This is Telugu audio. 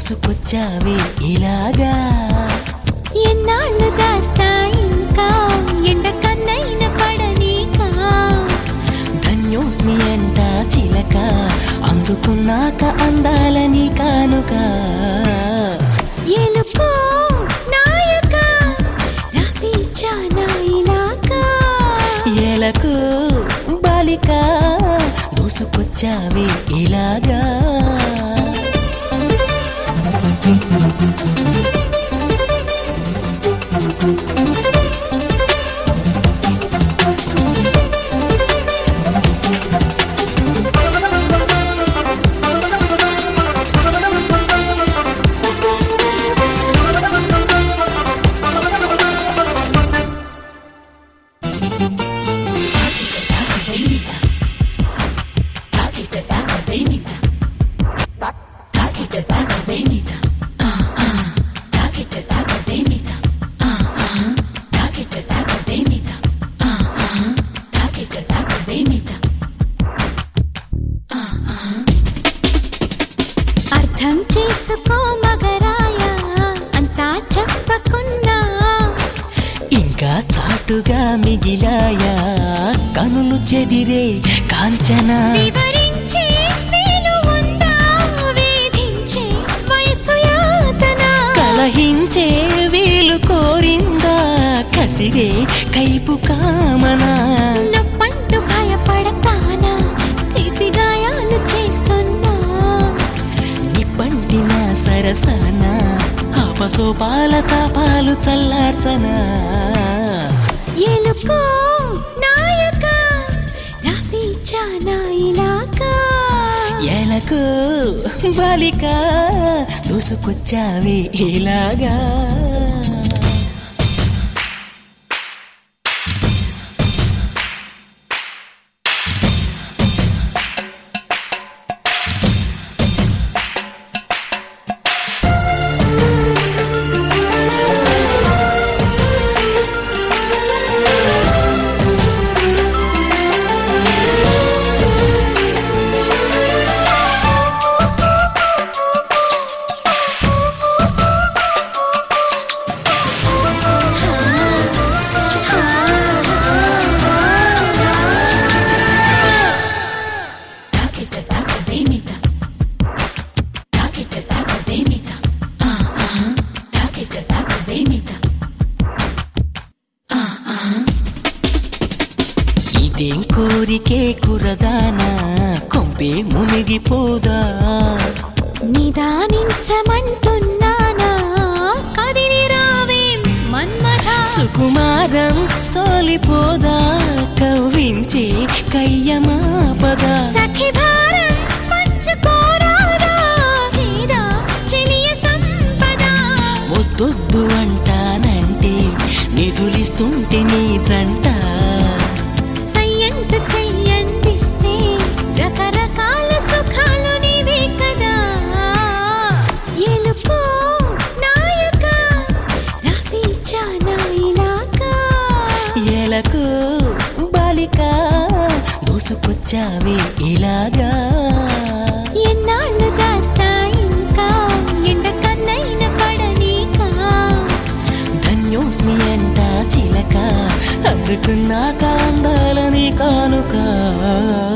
దూసుకొచ్చావే ఇలాగా. ఎన్నాళ్ళు దాస్తా ఇంకా ఎండ కన్నైన పడనీకా. ధన్యోస్మి అంట చిలక అందుకున్నాక అందాలని కానుక. ఎలుకో నాయక రాసి ఇచ్చానా ఇలాగా. ఎలకు బాలిక దూసుకొచ్చావే ఇలాగా. అర్థం చేసుకో మగరాయ అంతా చెప్పకున్నా. ఇంకా చాటుగా మిగిలాయా కనులు చెదిరే కాంచన. వివరించే వీలు ఉందా వేధించే వయసు యాతన. కలహించే వీలు కోరిందా కసిరే కైపు కామనా. నొప్పంటూ భయపడతానా తీపి గాయాలు చేస్తున్నా. నిప్పంటిన సరసన ఆపసోపాల తాపాలు చల్లార్చనా. ఎలుకో నాయక రాసి ఇచ్చానా ఇలాగా. ఎలకు బాలిక దూసుకొచ్చావే ఇలాగా. ఇదేం కోరికే కురదానా కొంపే మునిగిపోదా. నిదానించమంటున్నానా కదిలి రావేం మన్మథ. సుకుమారం సోలిపోదా కవ్వించే కయ్యమాపదా. సఖి భారం పంచుకోరాదా చేదా చెలియ సంపద. వద్దొద్దు అంటానంటే నిధులిస్తుంటే నీ జంట. సయ్యంటు చెయ్యందిస్తే రకరకాల సుఖాలు నీవే కదా. ఎలుకో నాయక రాసి ఇచ్చానా ఇలాగా. ఎలకు బాలిక దూసుకొచ్చావే ఇలాగా. ఎన్నాళ్ళు దాస్తా ఇంకా ఎండ కన్నైన పడనీకా. ధన్యోస్మి అంట చిలక అందుకున్నాక అందాలని కానుక.